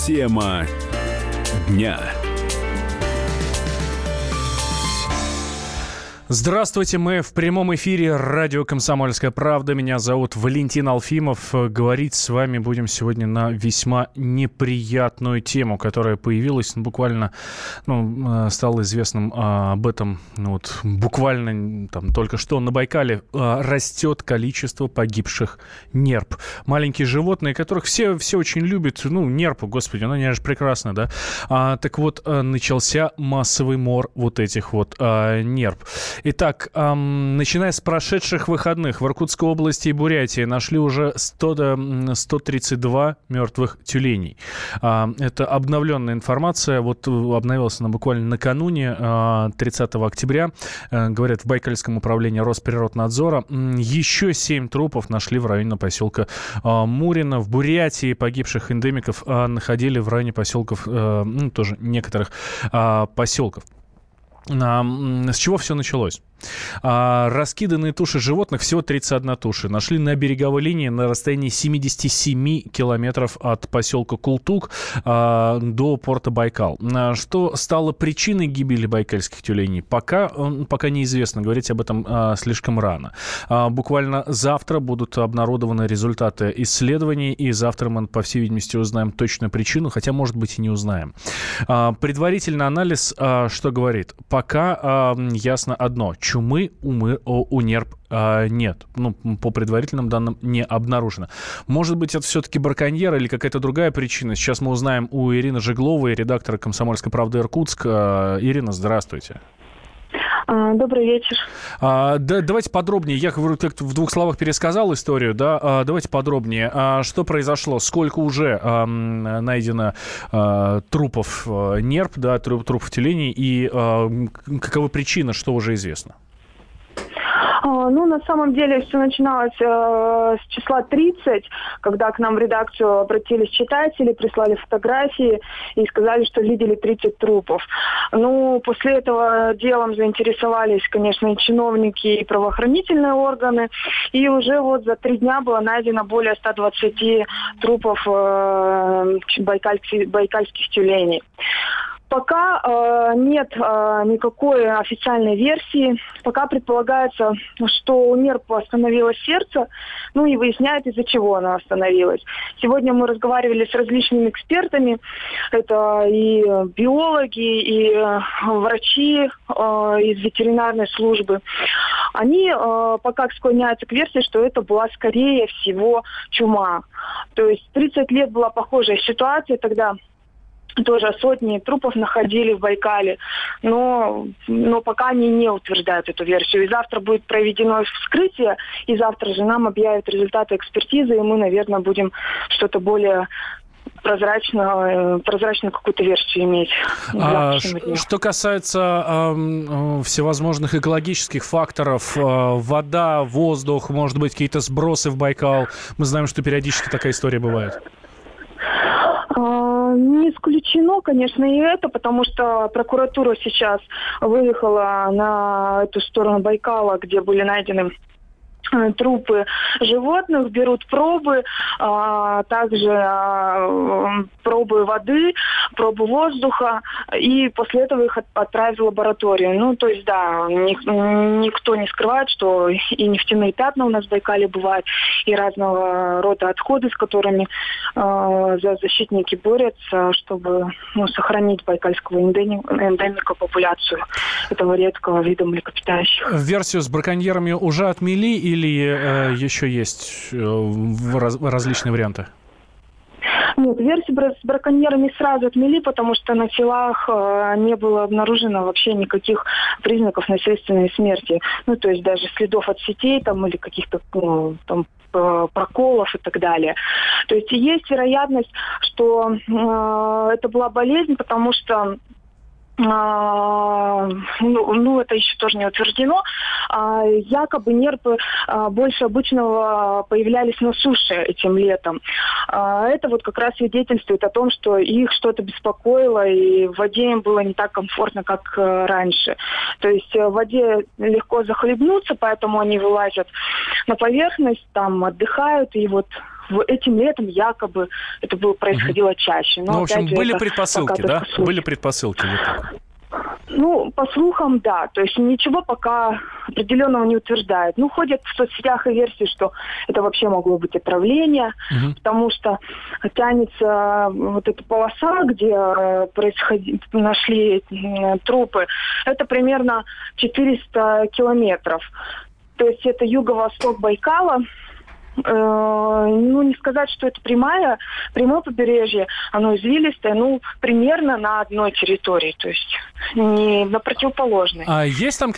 Тема дня. Здравствуйте, мы в прямом эфире радио «Комсомольская правда». Меня зовут Валентин Алфимов. Говорить с вами будем сегодня на весьма неприятную тему, которая появилась буквально, стало известным об этом буквально только что. На Байкале растет количество погибших нерп. Маленькие животные, которых все очень любят. Нерпы, господи, они же прекрасны, да? Так вот, начался массовый мор этих нерп. Итак, начиная с прошедших выходных в Иркутской области и Бурятии нашли уже 132 мертвых тюленей. Это обновленная информация. Обновилась она буквально накануне, 30 октября. Говорят, в Байкальском управлении Росприроднадзора. Еще 7 трупов нашли в районе поселка Мурино. В Бурятии погибших эндемиков находили в районе поселков, тоже некоторых поселков. С чего все началось? Раскиданные туши животных, всего 31 туша, нашли на береговой линии на расстоянии 77 километров от поселка Култук до порта Байкал. Что стало причиной гибели байкальских тюленей? Пока неизвестно, говорить об этом слишком рано. Буквально завтра будут обнародованы результаты исследований, и завтра мы, по всей видимости, узнаем точную причину, хотя, может быть, и не узнаем. Предварительный анализ что говорит? Пока ясно одно. Чумы у нерп нет. По предварительным данным не обнаружено. Может быть, это все-таки браконьеры или какая-то другая причина. Сейчас мы узнаем у Ирины Жегловой, редактора «Комсомольской правды» Иркутск. Ирина, здравствуйте. Добрый вечер. Давайте подробнее. Я как-то в двух словах пересказал историю, да? Давайте подробнее. Что произошло? Сколько уже найдено трупов нерп, да, трупов тюленей? И какова причина, что уже известно? На самом деле все начиналось с числа 30, когда к нам в редакцию обратились читатели, прислали фотографии и сказали, что видели 30 трупов. После этого делом заинтересовались, конечно, и чиновники, и правоохранительные органы. И уже за 3 дня было найдено более 120 трупов байкальских тюленей. Пока нет никакой официальной версии. Пока предполагается, что у нерпа остановилось сердце, и выясняют, из-за чего оно остановилось. Сегодня мы разговаривали с различными экспертами. Это и биологи, и врачи из ветеринарной службы. Они пока склоняются к версии, что это была, скорее всего, чума. То есть 30 лет была похожая ситуация, тогда тоже сотни трупов находили в Байкале, но пока они не утверждают эту версию. И завтра будет проведено вскрытие, и завтра же нам объявят результаты экспертизы, и мы, наверное, будем что-то более прозрачную какую-то версию иметь. Что касается всевозможных экологических факторов, вода, воздух, может быть, какие-то сбросы в Байкал, мы знаем, что периодически такая история бывает. Не исключено, конечно, и это, потому что прокуратура сейчас выехала на эту сторону Байкала, где были найдены трупы животных, берут пробы, также пробы воды, пробы воздуха, и после этого их отправят в лабораторию. То есть, да, никто не скрывает, что и нефтяные пятна у нас в Байкале бывают, и разного рода отходы, с которыми защитники борются, чтобы сохранить байкальского эндемика популяцию этого редкого вида млекопитающих. Версию с браконьерами уже отмели или еще есть различные варианты? Нет, версию с браконьерами сразу отмели, потому что на телах не было обнаружено вообще никаких признаков насильственной смерти. То есть даже следов от сетей или каких-то проколов и так далее. То есть есть вероятность, что это была болезнь, потому что это еще тоже не утверждено. Якобы нерпы больше обычного появлялись на суше этим летом. Это как раз свидетельствует о том, что их что-то беспокоило, и в воде им было не так комфортно, как раньше. То есть в воде легко захлебнуться, поэтому они вылазят на поверхность, там отдыхают, и этим летом якобы это происходило чаще. Но, ну, в общем, опять же, были предпосылки, да? Были предпосылки. Ну, по слухам, да. То есть ничего пока определенного не утверждает. Ну, ходят в соцсетях и версии, что это вообще могло быть отравление, потому что тянется вот эта полоса, где нашли трупы. Это примерно 400 километров. То есть это юго-восток Байкала. Ну, не сказать, что это прямое побережье, оно извилистое, ну, примерно на одной территории, то есть не на противоположной. А есть там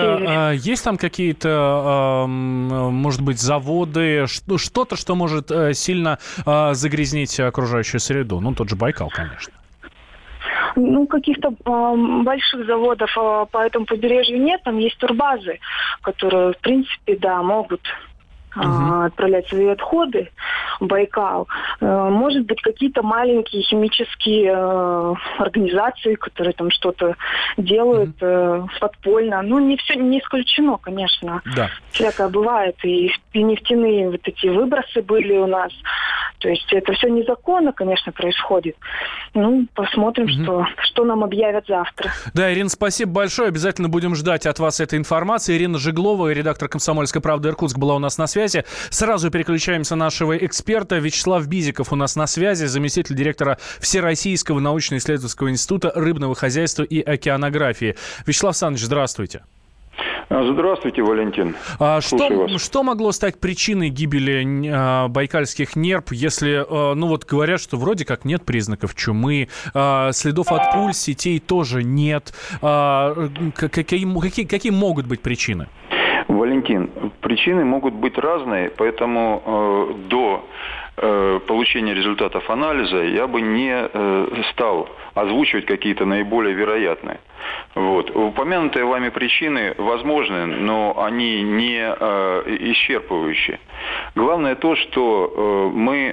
какие-то, может быть, заводы, что-то, что может сильно загрязнить окружающую среду? Ну, тот же Байкал, конечно. Ну, каких-то больших заводов по этому побережью нет, там есть турбазы, которые, в принципе, да, могут отправлять свои отходы в Байкал. Может быть, какие-то маленькие химические организации, которые там что-то делают подпольно. Ну, не все не исключено, конечно. Да. Всякое бывает. И нефтяные вот эти выбросы были у нас. То есть это все незаконно, конечно, происходит. Ну, посмотрим, что нам объявят завтра. Да, Ирина, спасибо большое. Обязательно будем ждать от вас этой информации. Ирина Жеглова, редактор «Комсомольской правды» Иркутск, была у нас на связи. Сразу переключаемся на нашего эксперта. Вячеслав Бизиков у нас на связи, заместитель директора Всероссийского научно-исследовательского института рыбного хозяйства и океанографии. Вячеслав Александрович, здравствуйте. Здравствуйте, Валентин. Что могло стать причиной гибели байкальских нерп, если, ну вот говорят, что вроде как нет признаков чумы, следов от пуль, сетей тоже нет. Какие могут быть причины? Валентин, причины могут быть разные, поэтому до получения результатов анализа я бы не стал озвучивать какие-то наиболее вероятные. Вот. Упомянутые вами причины возможны, но они не исчерпывающие. Главное то, что мы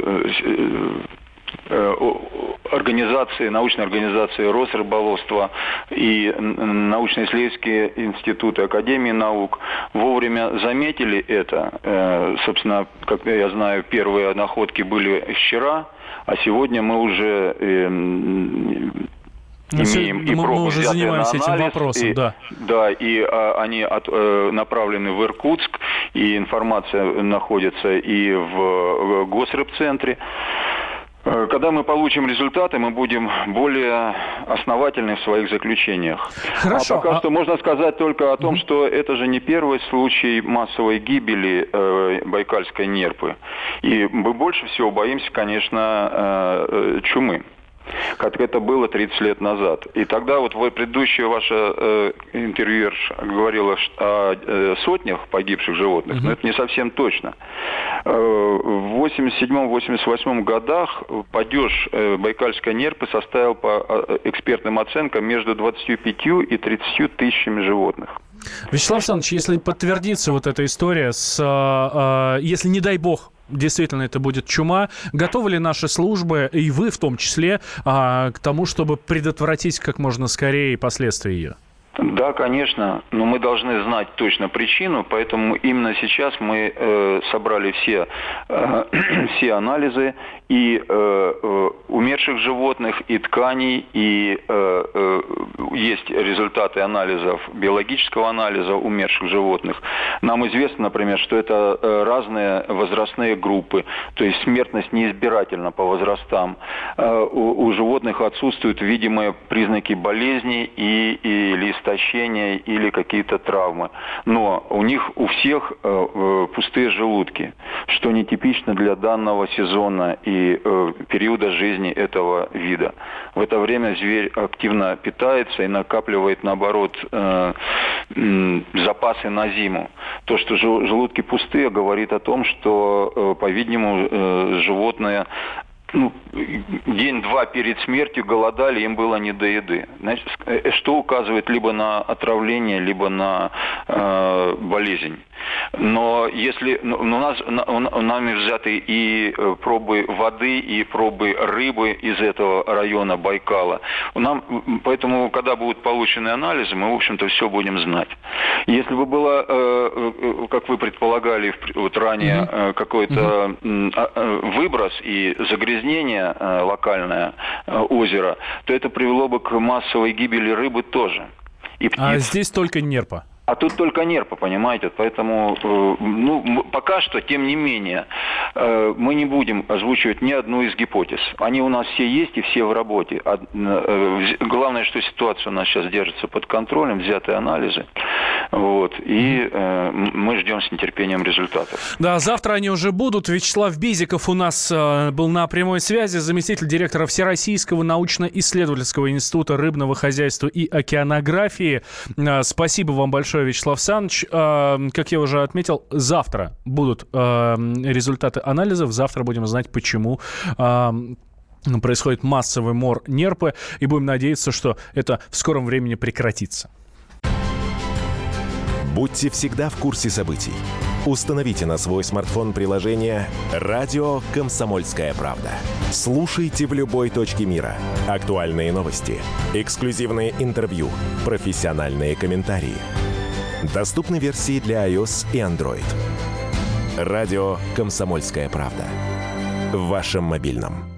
научные организации Росрыболовства и научно-исследовательские институты Академии наук вовремя заметили это. Собственно, как я знаю, первые находки были вчера, а сегодня мы уже имеем и пробы, мы уже занимаемся этим вопросом, да. Да, и они направлены в Иркутск, и информация находится и в Госрыбцентре. Когда мы получим результаты, мы будем более основательны в своих заключениях. Хорошо. А пока что можно сказать только о том, что это же не первый случай массовой гибели байкальской нерпы. И мы больше всего боимся, конечно, чумы, как это было 30 лет назад. И тогда вот предыдущая ваша интервьюерша говорила о сотнях погибших животных, но это не совсем точно. В 87-88 годах падеж байкальской нерпы составил по экспертным оценкам между 25 и 30 тысячами животных. Вячеслав Александрович, если подтвердится вот эта история если, не дай бог, действительно это будет чума, готовы ли наши службы, и вы в том числе, к тому, чтобы предотвратить как можно скорее последствия ее? Да, конечно, но мы должны знать точно причину, поэтому именно сейчас мы собрали все анализы и умерших животных, и тканей, и есть результаты анализов, биологического анализа умерших животных. Нам известно, например, что это разные возрастные группы, то есть смертность неизбирательна по возрастам. У животных отсутствуют видимые признаки болезни или истощения, или какие-то травмы. Но у них у всех пустые желудки, что нетипично для данного сезона и периода жизни этого вида. В это время зверь активно питается и накапливает, наоборот, запасы на зиму. То, что желудки пустые, говорит о том, что, по-видимому, животное день-два перед смертью голодали, им было не до еды. Значит, что указывает либо на отравление, либо на болезнь. Но если нами взяты и пробы воды, и пробы рыбы из этого района Байкала, поэтому, когда будут получены анализы, мы, в общем-то, все будем знать. Если бы было, как вы предполагали вот ранее, какой-то выброс и загрязнение локальное озера, то это привело бы к массовой гибели рыбы тоже. А здесь только нерпа. А тут только нерпа, понимаете, поэтому, пока что, тем не менее, мы не будем озвучивать ни одну из гипотез. Они у нас все есть и все в работе. Главное, что ситуация у нас сейчас держится под контролем, взяты анализы, и мы ждем с нетерпением результатов. Да, завтра они уже будут. Вячеслав Безиков у нас был на прямой связи, заместитель директора Всероссийского научно-исследовательского института рыбного хозяйства и океанографии. Спасибо вам большое, Вячеслав Александрович. Как я уже отметил, завтра будут результаты анализов. Завтра будем знать, почему происходит массовый мор нерпы. И будем надеяться, что это в скором времени прекратится. Будьте всегда в курсе событий. Установите на свой смартфон приложение «Радио Комсомольская правда». Слушайте в любой точке мира. Актуальные новости, эксклюзивные интервью, профессиональные комментарии. Доступны версии для iOS и Android. Радио «Комсомольская правда». В вашем мобильном.